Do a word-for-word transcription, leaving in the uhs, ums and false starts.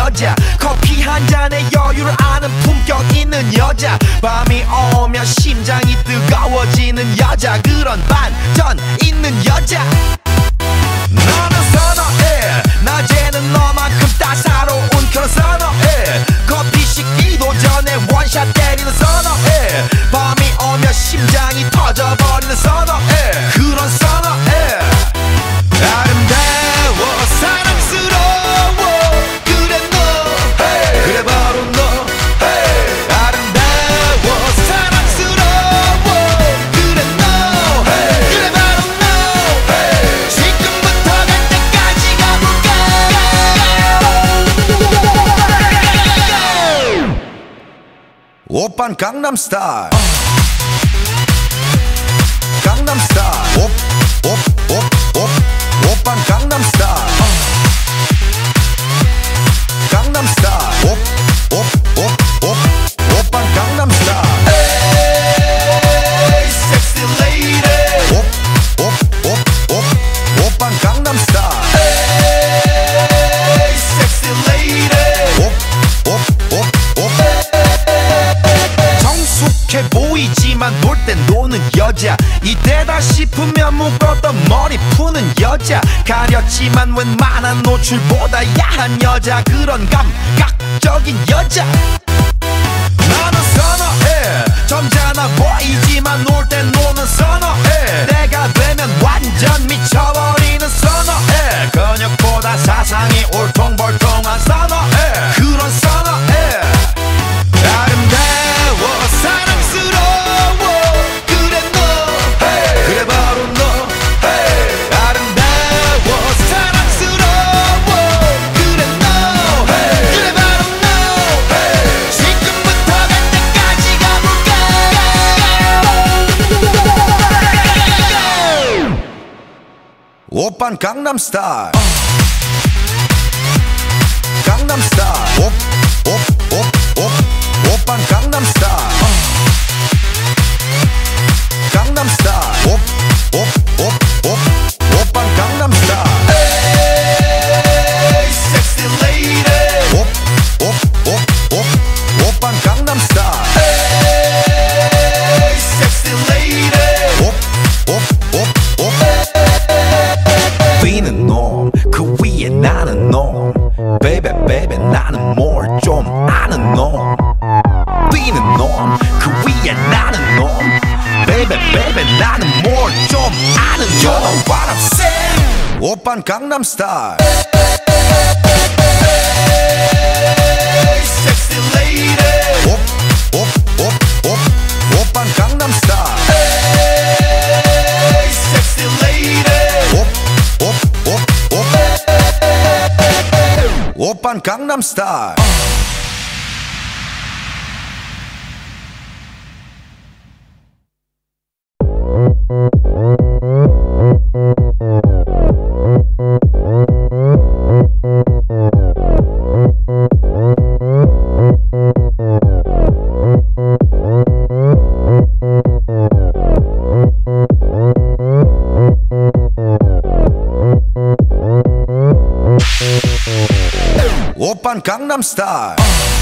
여자, 커피 한 잔에 여유를 아는 품격 있는 여자, 밤이 오면 심장이 뜨거워지는 여자, 그런 반전 있는 여자. 너는 선어해, 낮에는 너만큼 따사로운 그런 선어해, 커피 식기도 전에 원샷 때리는 선어해, 밤이 오면 심장이 터져버리는 선어해, 그런 선어해. 아름다워 사랑스러워 그래 너, hey. 그래 바로 너, hey. 아름다워 사랑스러워 그래 너, hey. 그래 바로 너, hey. 지금부터 갈 때까지 가볼까. 오빤 강남스타일, 강남스타일, 오, 오, 오, 오, 오빤 강남스타일, 강남스타일, 오, 오, 오, 오, 오빤 강남스타일. Hey, sexy lady, 오, 오, 오, 오, 오빤 강남스타일. Hey, sexy lady, 오, 오, 오, 오. 정숙해 보이지만 놀 땐 노는 여자, 이때다 싶으면 묶었던 머리 푸는 여자, 가렸지만 웬만한 노출보다 야한 여자, 그런 감각적인 여자. 나는 선어해, 점잖아 보이지만 놀 땐 노는 선어해, 내가 되면 완전 미쳐버리는 선어해, 근육보다 사상이 울퉁불퉁한 선어해, 그런 선어해. 아름다워 사랑스러워 그래 너, hey. 그래 바로 너, hey. 아름다워 사랑스러워 그래 너, hey. 그래 바로 너, hey. 지금부터 갈 때까지 가볼까. 오빤 강남스타일, 강남스타일, 오, 오, 오, 오, 오빤 강남스타일, 강남스타일, 오, 오, 오, 오, 오빤 강남스타일. Hey, sexy lady, 오, 오, 오, 오, 오빤 강남스타일. Hey, sexy lady, 오, 오, 오, 오. 뛰는 놈, 그 위에 나는 놈, baby baby 나는 뭘 좀 아는 놈, 뛰는 놈, 그 위에 나는 놈, baby baby 나는 뭘 좀 아는 놈. You know what I'm saying? 오빤 강남스타일. Hey, sexy lady, 오, 오, 오, 오, 오빤 강남스타일. Hey, sexy lady, 오, 오, 오, 오, 오빤 강남스타일. 오빤 강남스타일.